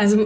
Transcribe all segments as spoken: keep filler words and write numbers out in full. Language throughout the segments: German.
Also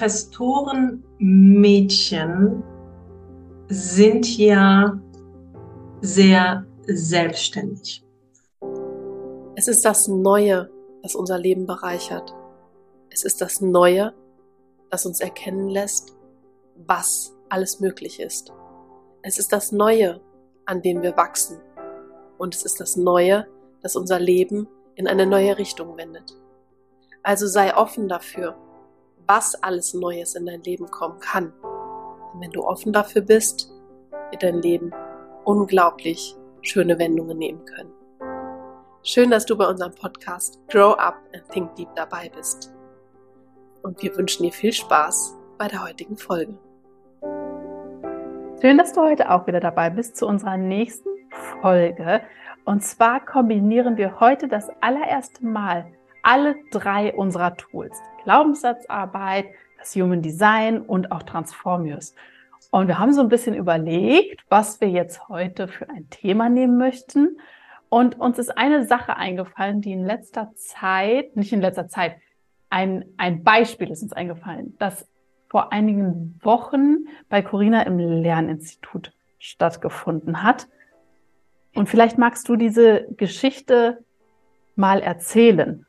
Manifestoren-Mädchen sind ja sehr selbstständig. Es ist das Neue, das unser Leben bereichert. Es ist das Neue, das uns erkennen lässt, was alles möglich ist. Es ist das Neue, an dem wir wachsen. Und es ist das Neue, das unser Leben in eine neue Richtung wendet. Also sei offen dafür, was alles Neues in dein Leben kommen kann. Und wenn du offen dafür bist, wird dein Leben unglaublich schöne Wendungen nehmen können. Schön, dass du bei unserem Podcast Grow Up and Think Deep dabei bist. Und wir wünschen dir viel Spaß bei der heutigen Folge. Schön, dass du heute auch wieder dabei bist zu unserer nächsten Folge. Und zwar kombinieren wir heute das allererste Mal alle drei unserer Tools. Glaubenssatzarbeit, das Human Design und auch Transformius. Und wir haben so ein bisschen überlegt, was wir jetzt heute für ein Thema nehmen möchten. Und uns ist eine Sache eingefallen, die in letzter Zeit, nicht in letzter Zeit, ein, ein Beispiel ist uns eingefallen, das vor einigen Wochen bei Corinna im Lerninstitut stattgefunden hat. Und vielleicht magst du diese Geschichte mal erzählen.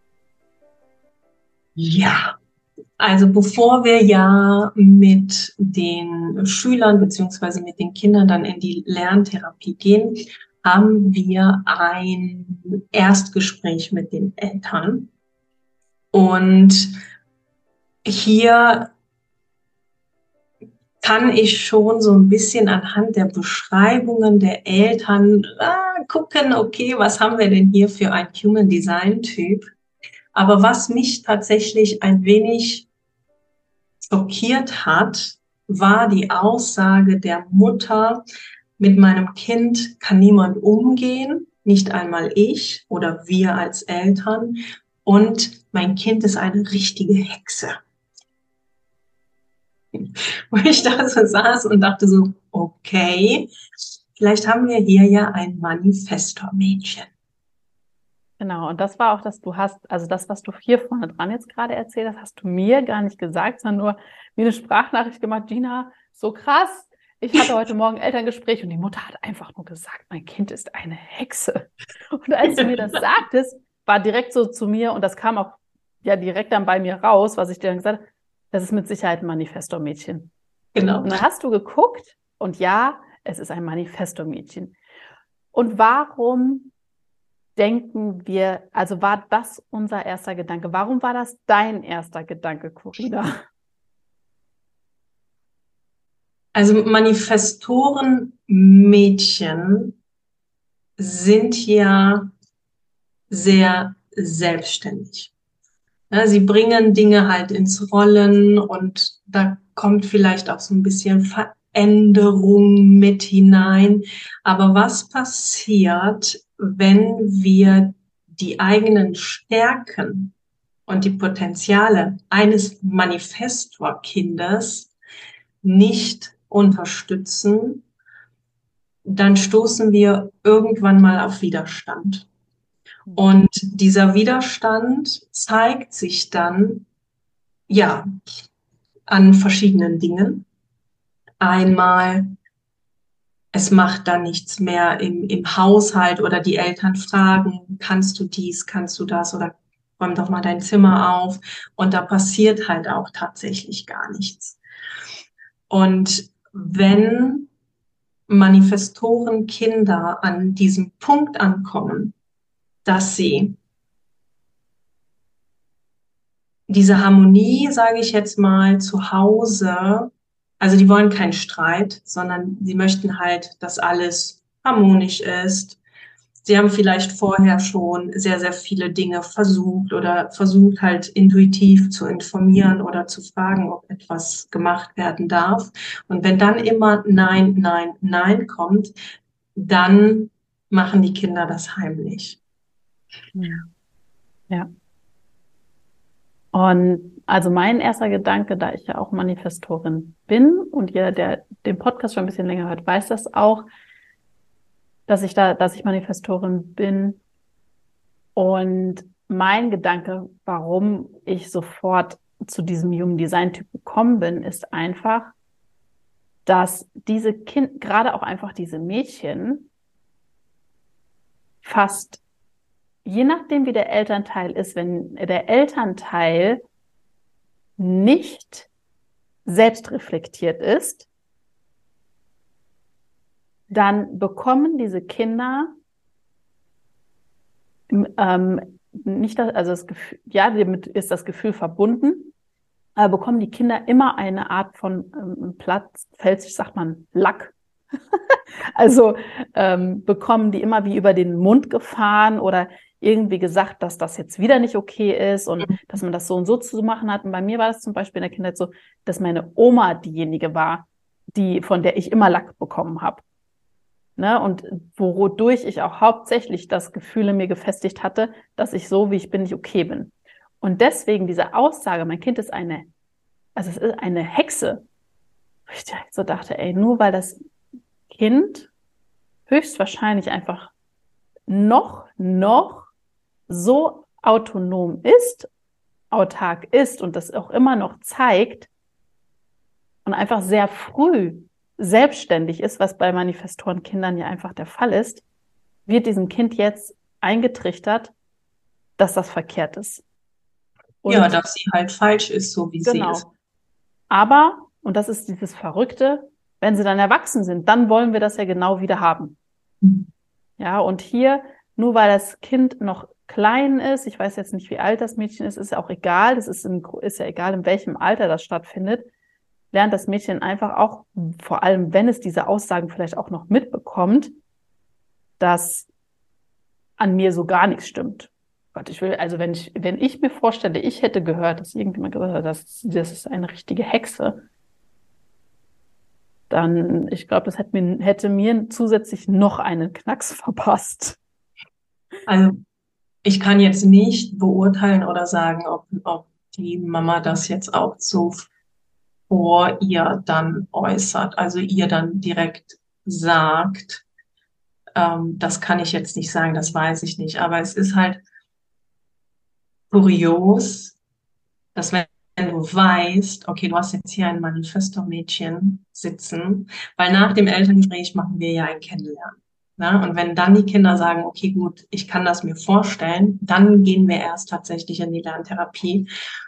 Ja, also bevor wir ja mit den Schülern beziehungsweise mit den Kindern dann in die Lerntherapie gehen, haben wir ein Erstgespräch mit den Eltern. Und hier kann ich schon so ein bisschen anhand der Beschreibungen der Eltern ah, gucken, okay, was haben wir denn hier für ein Human Design Typ? Aber was mich tatsächlich ein wenig schockiert hat, war die Aussage der Mutter, mit meinem Kind kann niemand umgehen, nicht einmal ich oder wir als Eltern, und mein Kind ist eine richtige Hexe. Wo ich da so saß und dachte so, okay, vielleicht haben wir hier ja ein Manifestor-Mädchen. Genau, und das war auch, dass du hast, also das, was du hier vorne dran jetzt gerade erzählt hast, hast du mir gar nicht gesagt, sondern nur mir eine Sprachnachricht gemacht. Gina, so krass, ich hatte heute Morgen Elterngespräch und die Mutter hat einfach nur gesagt, mein Kind ist eine Hexe. Und als du mir das sagtest, war direkt so zu mir, und das kam auch ja direkt dann bei mir raus, was ich dir dann gesagt habe, das ist mit Sicherheit ein Manifestor-Mädchen. Genau. Und dann hast du geguckt und ja, es ist ein Manifestor-Mädchen. Und warum denken wir, also war das unser erster Gedanke? Warum war das dein erster Gedanke, Corinna? Also Manifestoren-Mädchen sind ja sehr selbstständig. Ja, sie bringen Dinge halt ins Rollen und da kommt vielleicht auch so ein bisschen Veränderung mit hinein. Aber was passiert, wenn wir die eigenen Stärken und die Potenziale eines Manifestor-Kindes nicht unterstützen? Dann stoßen wir irgendwann mal auf Widerstand. Und dieser Widerstand zeigt sich dann, ja, an verschiedenen Dingen. Einmal, es macht dann nichts mehr im, im Haushalt oder die Eltern fragen, kannst du dies, kannst du das oder räum doch mal dein Zimmer auf. Und da passiert halt auch tatsächlich gar nichts. Und wenn Manifestoren-Kinder an diesem Punkt ankommen, dass sie diese Harmonie, sage ich jetzt mal, zu Hause, also die wollen keinen Streit, sondern sie möchten halt, dass alles harmonisch ist. Sie haben vielleicht vorher schon sehr, sehr viele Dinge versucht oder versucht halt intuitiv zu informieren oder zu fragen, ob etwas gemacht werden darf. Und wenn dann immer Nein, Nein, Nein kommt, dann machen die Kinder das heimlich. Ja. Und also mein erster Gedanke, da ich ja auch Manifestorin bin und jeder, der den Podcast schon ein bisschen länger hört, weiß das auch, dass ich da, dass ich Manifestorin bin. Und mein Gedanke, warum ich sofort zu diesem Human Design Typ gekommen bin, ist einfach, dass diese Kind, gerade auch einfach diese Mädchen, fast, je nachdem wie der Elternteil ist, wenn der Elternteil nicht selbstreflektiert ist, dann bekommen diese Kinder ähm, nicht das, also das Gefühl, ja, damit ist das Gefühl verbunden, aber bekommen die Kinder immer eine Art von ähm, Platz, Fels, sagt man, Lack. Also ähm, bekommen die immer wie über den Mund gefahren oder irgendwie gesagt, dass das jetzt wieder nicht okay ist und dass man das so und so zu machen hat. Und bei mir war das zum Beispiel in der Kindheit so, dass meine Oma diejenige war, die, von der ich immer Lack bekommen habe. Ne? Und wodurch ich auch hauptsächlich das Gefühl in mir gefestigt hatte, dass ich so, wie ich bin, nicht okay bin. Und deswegen diese Aussage, mein Kind ist eine, also es ist eine Hexe. Ich so dachte, ey, nur weil das Kind höchstwahrscheinlich einfach noch, noch so autonom ist, autark ist und das auch immer noch zeigt und einfach sehr früh selbstständig ist, was bei Manifestorenkindern ja einfach der Fall ist, wird diesem Kind jetzt eingetrichtert, dass das verkehrt ist. Und ja, dass sie halt falsch ist, so wie genau. sie ist. Aber, und das ist dieses Verrückte, wenn sie dann erwachsen sind, dann wollen wir das ja genau wieder haben. Mhm. Ja, und hier, nur weil das Kind noch klein ist, ich weiß jetzt nicht, wie alt das Mädchen ist, ist ja auch egal, das ist, im, ist ja egal, in welchem Alter das stattfindet, lernt das Mädchen einfach auch, vor allem wenn es diese Aussagen vielleicht auch noch mitbekommt, dass an mir so gar nichts stimmt. Gott, ich will, also wenn ich, wenn ich mir vorstelle, ich hätte gehört, dass irgendjemand gesagt hat, das, das ist eine richtige Hexe, dann, ich glaube, das hätte mir, hätte mir zusätzlich noch einen Knacks verpasst. Also ich kann jetzt nicht beurteilen oder sagen, ob, ob die Mama das jetzt auch so vor ihr dann äußert, also ihr dann direkt sagt. Ähm, das kann ich jetzt nicht sagen, das weiß ich nicht. Aber es ist halt kurios, dass wenn du weißt, okay, du hast jetzt hier ein Manifesto-Mädchen sitzen, weil nach dem Elterngespräch machen wir ja ein Kennenlernen. Ne? Und wenn dann die Kinder sagen, okay, gut, ich kann das mir vorstellen, dann gehen wir erst tatsächlich in die Lerntherapie.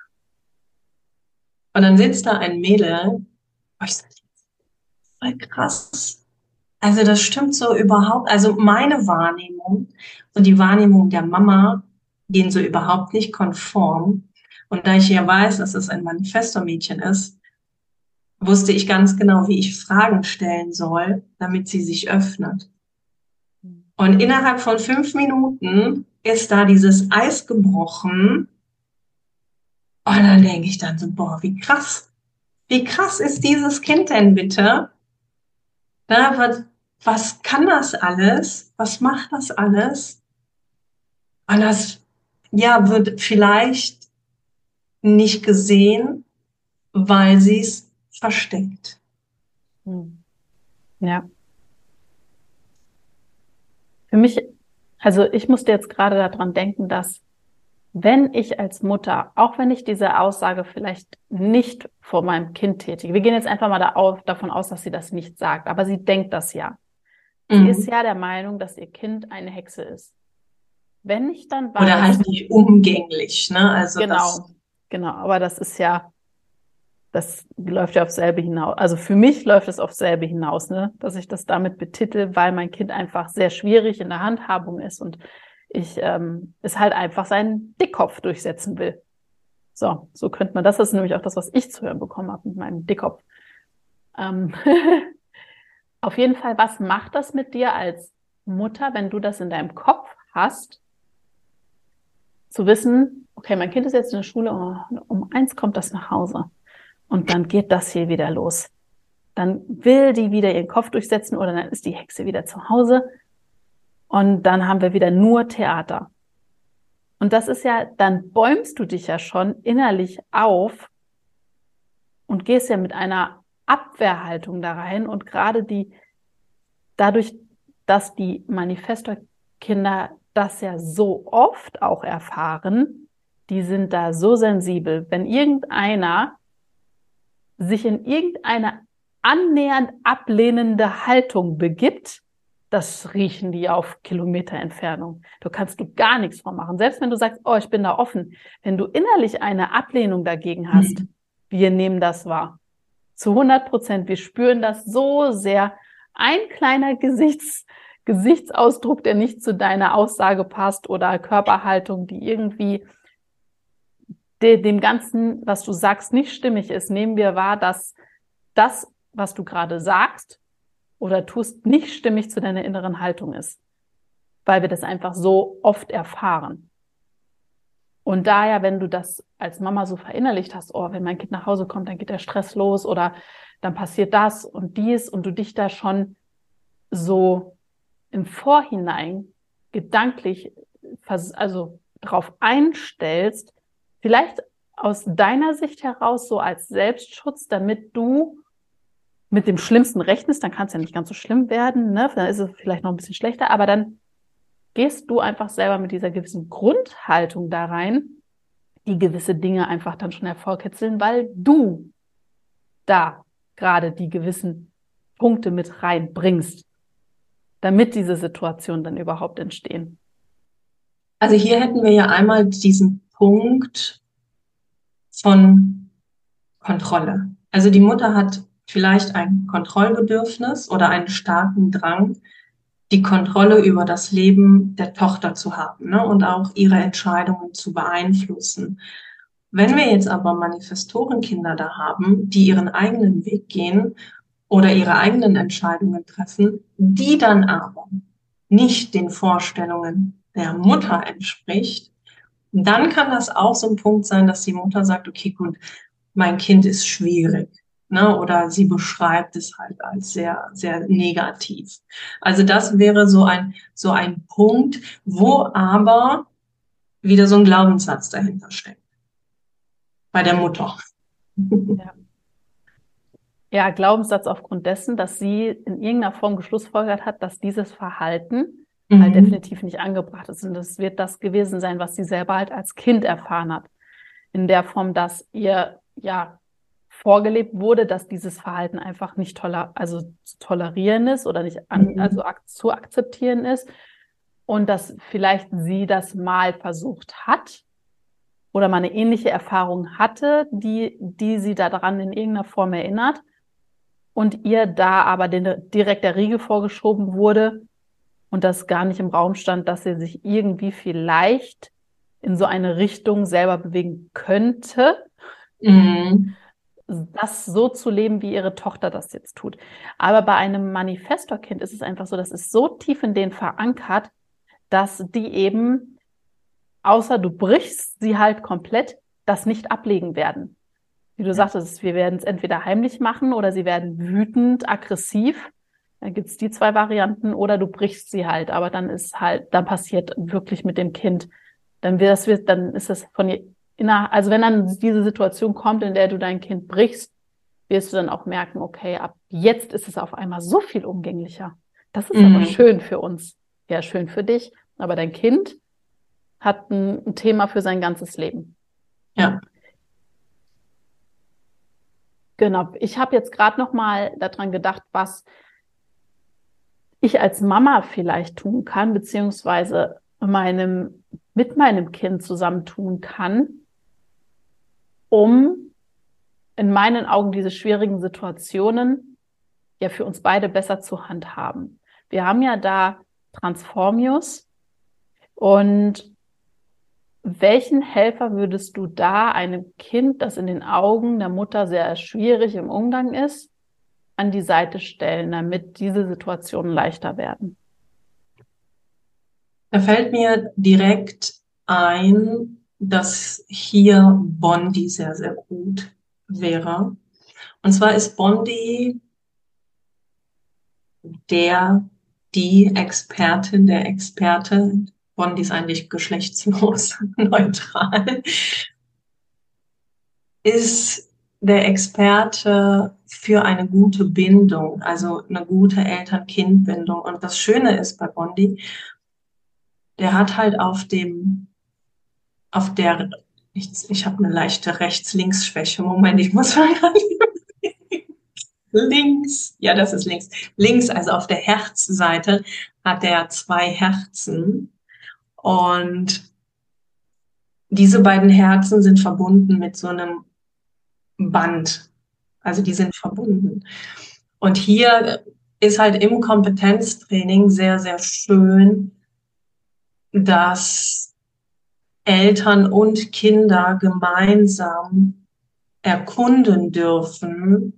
Und dann sitzt da ein Mädel, oh, ich sag, voll krass. Also das stimmt so überhaupt, also meine Wahrnehmung und die Wahrnehmung der Mama gehen so überhaupt nicht konform. Und da ich ja weiß, dass es ein Manifesto-Mädchen ist, wusste ich ganz genau, wie ich Fragen stellen soll, damit sie sich öffnet. Und innerhalb von fünf Minuten ist da dieses Eis gebrochen. Und dann denke ich dann so, boah, wie krass. Wie krass ist dieses Kind denn bitte? Da, was, was kann das alles? Was macht das alles? Und das, ja, wird vielleicht nicht gesehen, weil sie es versteckt. Hm. Ja. Für mich, also ich musste jetzt gerade daran denken, dass wenn ich als Mutter, auch wenn ich diese Aussage vielleicht nicht vor meinem Kind tätige, wir gehen jetzt einfach mal da auf, davon aus, dass sie das nicht sagt, aber sie denkt das ja. Sie Mhm. ist ja der Meinung, dass ihr Kind eine Hexe ist. Wenn ich dann weiß, Oder halt nicht umgänglich, ne? Also genau, das, genau, aber das ist ja, das läuft ja aufs selbe hinaus. Also für mich läuft es aufs selbe hinaus, ne? Dass ich das damit betitel, weil mein Kind einfach sehr schwierig in der Handhabung ist und ich ähm, es halt einfach seinen Dickkopf durchsetzen will. So, so könnte man, das ist nämlich auch das, was ich zu hören bekommen habe mit meinem Dickkopf. Ähm Auf jeden Fall, was macht das mit dir als Mutter, wenn du das in deinem Kopf hast, zu wissen, okay, mein Kind ist jetzt in der Schule, oh, um eins kommt das nach Hause und dann geht das hier wieder los. Dann will die wieder ihren Kopf durchsetzen oder dann ist die Hexe wieder zu Hause und dann haben wir wieder nur Theater. Und das ist ja, dann bäumst du dich ja schon innerlich auf und gehst ja mit einer Abwehrhaltung da rein und gerade die, dadurch, dass die Manifesto-Kinder das ja so oft auch erfahren, die sind da so sensibel. Wenn irgendeiner sich in irgendeine annähernd ablehnende Haltung begibt, das riechen die auf Kilometer Entfernung. Du kannst du gar nichts von machen. Selbst wenn du sagst, oh, ich bin da offen. Wenn du innerlich eine Ablehnung dagegen hast, mhm. wir nehmen das wahr. Zu hundert Prozent. Wir spüren das so sehr. Ein kleiner Gesichts, Gesichtsausdruck, der nicht zu deiner Aussage passt oder Körperhaltung, die irgendwie de, dem Ganzen, was du sagst, nicht stimmig ist, nehmen wir wahr, dass das, was du gerade sagst oder tust, nicht stimmig zu deiner inneren Haltung ist, weil wir das einfach so oft erfahren. Und daher, wenn du das als Mama so verinnerlicht hast, oh, wenn mein Kind nach Hause kommt, dann geht der Stress los oder dann passiert das und dies und du dich da schon so im Vorhinein gedanklich also drauf einstellst, vielleicht aus deiner Sicht heraus so als Selbstschutz, damit du mit dem Schlimmsten rechnest, dann kann es ja nicht ganz so schlimm werden, ne? Dann ist es vielleicht noch ein bisschen schlechter, aber dann gehst du einfach selber mit dieser gewissen Grundhaltung da rein, die gewisse Dinge einfach dann schon hervorkitzeln, weil du da gerade die gewissen Punkte mit reinbringst, damit diese Situationen dann überhaupt entstehen. Also hier hätten wir ja einmal diesen Punkt von Kontrolle. Also die Mutter hat vielleicht ein Kontrollbedürfnis oder einen starken Drang, die Kontrolle über das Leben der Tochter zu haben, ne, und auch ihre Entscheidungen zu beeinflussen. Wenn wir jetzt aber Manifestorenkinder da haben, die ihren eigenen Weg gehen oder ihre eigenen Entscheidungen treffen, die dann aber nicht den Vorstellungen der Mutter entspricht, dann kann das auch so ein Punkt sein, dass die Mutter sagt, okay, gut, mein Kind ist schwierig. Ne, oder sie beschreibt es halt als sehr, sehr negativ. Also das wäre so ein, so ein Punkt, wo aber wieder so ein Glaubenssatz dahinter steckt. Bei der Mutter. Ja. Ja, Glaubenssatz aufgrund dessen, dass sie in irgendeiner Form geschlussfolgert hat, dass dieses Verhalten mhm. halt definitiv nicht angebracht ist. Und das wird das gewesen sein, was sie selber halt als Kind erfahren hat. In der Form, dass ihr, ja, vorgelebt wurde, dass dieses Verhalten einfach nicht toler, also zu tolerieren ist oder nicht an, mhm. also ak- zu akzeptieren ist und dass vielleicht sie das mal versucht hat oder mal eine ähnliche Erfahrung hatte, die, die sie daran in irgendeiner Form erinnert und ihr da aber den, direkt der Riegel vorgeschoben wurde und das gar nicht im Raum stand, dass sie sich irgendwie vielleicht in so eine Richtung selber bewegen könnte, mhm. das so zu leben, wie ihre Tochter das jetzt tut. Aber bei einem Manifestorkind ist es einfach so, das ist so tief in denen verankert, dass die eben, außer du brichst sie halt komplett, das nicht ablegen werden. Wie du ja. sagtest, wir werden es entweder heimlich machen oder sie werden wütend, aggressiv. Da gibt's die zwei Varianten oder du brichst sie halt. Aber dann ist halt, dann passiert wirklich mit dem Kind, dann wird das, wird, dann ist das von ihr Also wenn dann diese Situation kommt, in der du dein Kind brichst, wirst du dann auch merken, okay, ab jetzt ist es auf einmal so viel umgänglicher. Das ist mhm. aber schön für uns. Ja, schön für dich. Aber dein Kind hat ein, ein Thema für sein ganzes Leben. Ja. Genau. Ich habe jetzt gerade noch mal daran gedacht, was ich als Mama vielleicht tun kann, beziehungsweise meinem, mit meinem Kind zusammen tun kann, um in meinen Augen diese schwierigen Situationen ja für uns beide besser zu handhaben. Wir haben ja da Transformius und welchen Helfer würdest du da einem Kind, das in den Augen der Mutter sehr schwierig im Umgang ist, an die Seite stellen, damit diese Situationen leichter werden? Da fällt mir direkt ein, dass hier Bondi sehr, sehr gut wäre. Und zwar ist Bondi der, die Expertin, der Experte. Bondi ist eigentlich geschlechtslos, neutral. Ist der Experte für eine gute Bindung, also eine gute Eltern-Kind-Bindung. Und das Schöne ist bei Bondi, der hat halt auf dem, auf der Ich, ich habe eine leichte Rechts-Links-Schwäche. Moment, ich muss mal links. Ja, das ist links. Links, also auf der Herzseite, hat er zwei Herzen. Und diese beiden Herzen sind verbunden mit so einem Band. Also die sind verbunden. Und hier ist halt im Kompetenztraining sehr, sehr schön, dass Eltern und Kinder gemeinsam erkunden dürfen,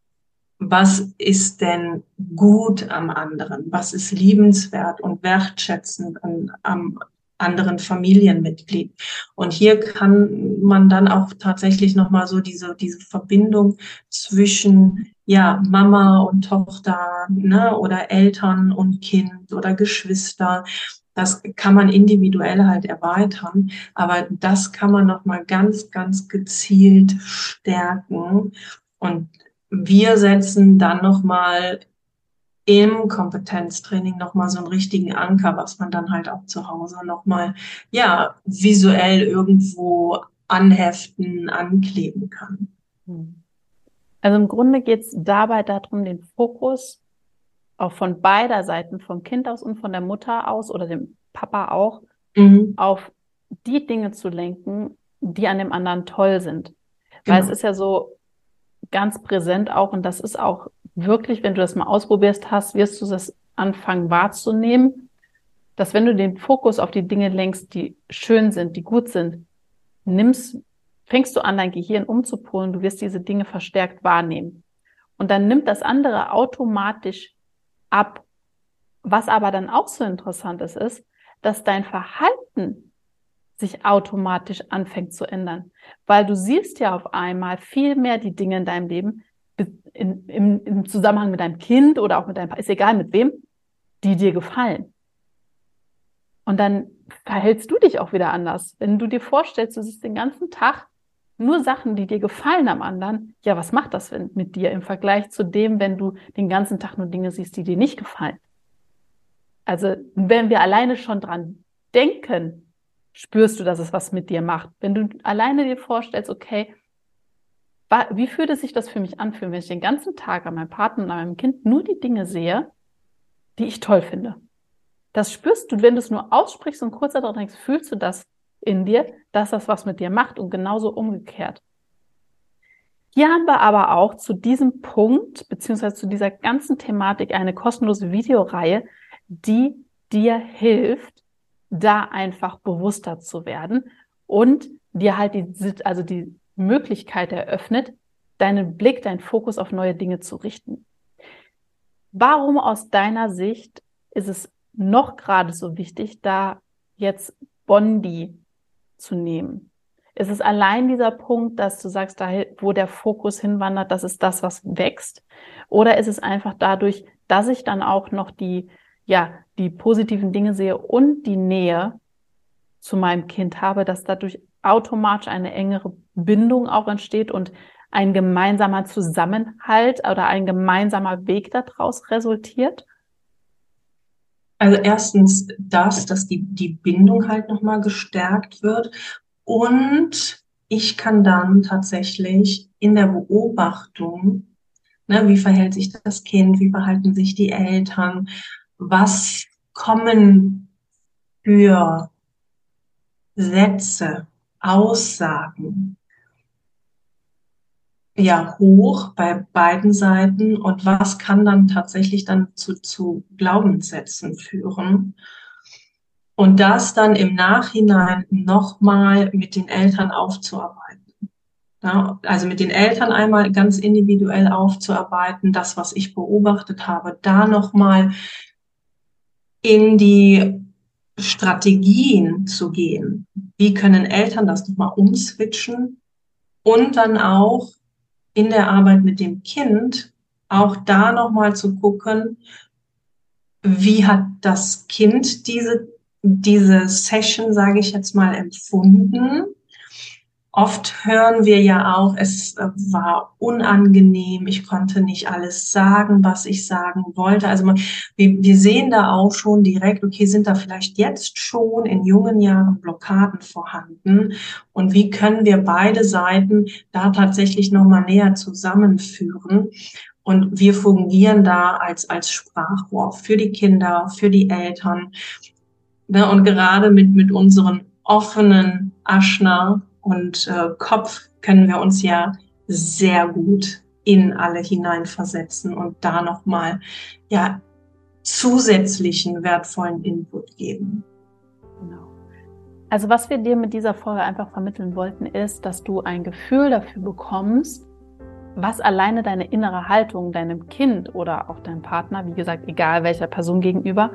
was ist denn gut am anderen, was ist liebenswert und wertschätzend an, am anderen Familienmitglied. Und hier kann man dann auch tatsächlich nochmal so diese, diese Verbindung zwischen, ja, Mama und Tochter, ne, oder Eltern und Kind oder Geschwister. Das kann man individuell halt erweitern, aber das kann man nochmal ganz, ganz gezielt stärken. Und wir setzen dann nochmal im Kompetenztraining nochmal so einen richtigen Anker, was man dann halt auch zu Hause nochmal, ja, visuell irgendwo anheften, ankleben kann. Also im Grunde geht es dabei darum, den Fokus auch von beider Seiten, vom Kind aus und von der Mutter aus oder dem Papa auch, mhm. auf die Dinge zu lenken, die an dem anderen toll sind. Genau. Weil es ist ja so ganz präsent auch, und das ist auch wirklich, wenn du das mal ausprobierst hast, wirst du das anfangen wahrzunehmen, dass wenn du den Fokus auf die Dinge lenkst, die schön sind, die gut sind, nimmst, fängst du an, dein Gehirn umzupolen, du wirst diese Dinge verstärkt wahrnehmen. Und dann nimmt das andere automatisch ab. Was aber dann auch so interessant ist, ist, dass dein Verhalten sich automatisch anfängt zu ändern. Weil du siehst ja auf einmal viel mehr die Dinge in deinem Leben, in, im, im Zusammenhang mit deinem Kind oder auch mit deinem, ist egal mit wem, die dir gefallen. Und dann verhältst du dich auch wieder anders. Wenn du dir vorstellst, du siehst den ganzen Tag nur Sachen, die dir gefallen am anderen, ja, was macht das mit dir im Vergleich zu dem, wenn du den ganzen Tag nur Dinge siehst, die dir nicht gefallen? Also wenn wir alleine schon dran denken, spürst du, dass es was mit dir macht. Wenn du alleine dir vorstellst, okay, wie würde sich das für mich anfühlen, wenn ich den ganzen Tag an meinem Partner und an meinem Kind nur die Dinge sehe, die ich toll finde? Das spürst du, wenn du es nur aussprichst und kurz darauf denkst, fühlst du das in dir, dass das was mit dir macht, und genauso umgekehrt. Hier haben wir aber auch zu diesem Punkt, beziehungsweise zu dieser ganzen Thematik, eine kostenlose Videoreihe, die dir hilft, da einfach bewusster zu werden und dir halt die, also die Möglichkeit eröffnet, deinen Blick, deinen Fokus auf neue Dinge zu richten. Warum aus deiner Sicht ist es noch gerade so wichtig, da jetzt Bondi zu nehmen? Ist es allein dieser Punkt, dass du sagst, da wo der Fokus hinwandert, das ist das, was wächst? Oder ist es einfach dadurch, dass ich dann auch noch die, ja, die positiven Dinge sehe und die Nähe zu meinem Kind habe, dass dadurch automatisch eine engere Bindung auch entsteht und ein gemeinsamer Zusammenhalt oder ein gemeinsamer Weg daraus resultiert? Also erstens das, dass die, die Bindung halt nochmal gestärkt wird. Und ich kann dann tatsächlich in der Beobachtung, ne, wie verhält sich das Kind, wie verhalten sich die Eltern, was kommen für Sätze, Aussagen, ja, hoch bei beiden Seiten, und was kann dann tatsächlich dann zu, zu Glaubenssätzen führen. Und das dann im Nachhinein nochmal mit den Eltern aufzuarbeiten. Ja, also mit den Eltern einmal ganz individuell aufzuarbeiten, das, was ich beobachtet habe, da nochmal in die Strategien zu gehen. Wie können Eltern das nochmal umswitchen? Und dann auch in der Arbeit mit dem Kind auch da nochmal zu gucken, wie hat das Kind diese, diese Session, sage ich jetzt mal, empfunden? oft hören wir ja auch, es war unangenehm, ich konnte nicht alles sagen, was ich sagen wollte. Also man, wir, wir sehen da auch schon direkt, okay, sind da vielleicht jetzt schon in jungen Jahren Blockaden vorhanden? Und wie können wir beide Seiten da tatsächlich nochmal näher zusammenführen? Und wir fungieren da als, als Sprachrohr für die Kinder, für die Eltern. Und gerade mit, mit unseren offenen Aschna und äh, Kopf können wir uns ja sehr gut in alle hineinversetzen und da nochmal ja, zusätzlichen wertvollen Input geben. Genau. Also was wir dir mit dieser Folge einfach vermitteln wollten, ist, dass du ein Gefühl dafür bekommst, was alleine deine innere Haltung deinem Kind oder auch deinem Partner, wie gesagt, egal welcher Person gegenüber,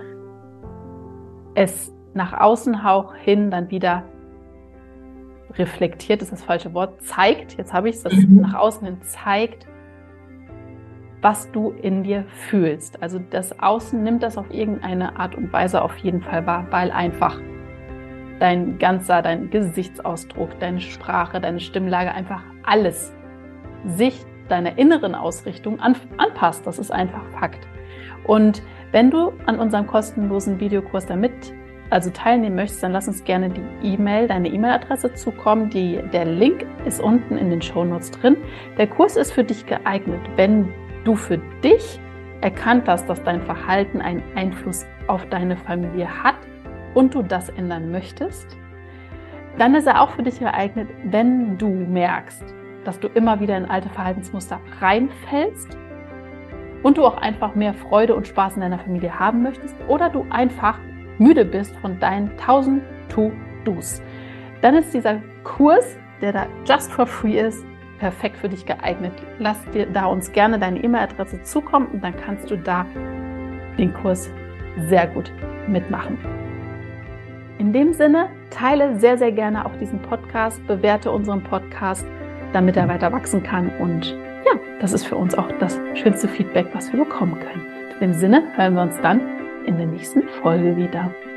es nach außen hauch hin dann wieder reflektiert, ist das falsche Wort, zeigt, jetzt habe ich es, das mhm. nach außen hin zeigt, was du in dir fühlst. Also das Außen nimmt das auf irgendeine Art und Weise auf jeden Fall wahr, weil einfach dein ganzer, dein Gesichtsausdruck, deine Sprache, deine Stimmlage, einfach alles sich deiner inneren Ausrichtung an, anpasst. Das ist einfach Fakt. Und wenn du an unserem kostenlosen Videokurs damit also teilnehmen möchtest, dann lass uns gerne die E-Mail, deine E-Mail-Adresse zukommen. Die, der Link ist unten in den Shownotes drin. Der Kurs ist für dich geeignet, wenn du für dich erkannt hast, dass dein Verhalten einen Einfluss auf deine Familie hat und du das ändern möchtest. Dann ist er auch für dich geeignet, wenn du merkst, dass du immer wieder in alte Verhaltensmuster reinfällst und du auch einfach mehr Freude und Spaß in deiner Familie haben möchtest oder du einfach müde bist von deinen tausend To-Dos. Dann ist dieser Kurs, der da just for free ist, perfekt für dich geeignet. Lass dir da uns gerne deine E-Mail-Adresse zukommen und dann kannst du da den Kurs sehr gut mitmachen. In dem Sinne, teile sehr, sehr gerne auch diesen Podcast, bewerte unseren Podcast, damit er weiter wachsen kann. Und ja, das ist für uns auch das schönste Feedback, was wir bekommen können. In dem Sinne hören wir uns dann in der nächsten Folge wieder.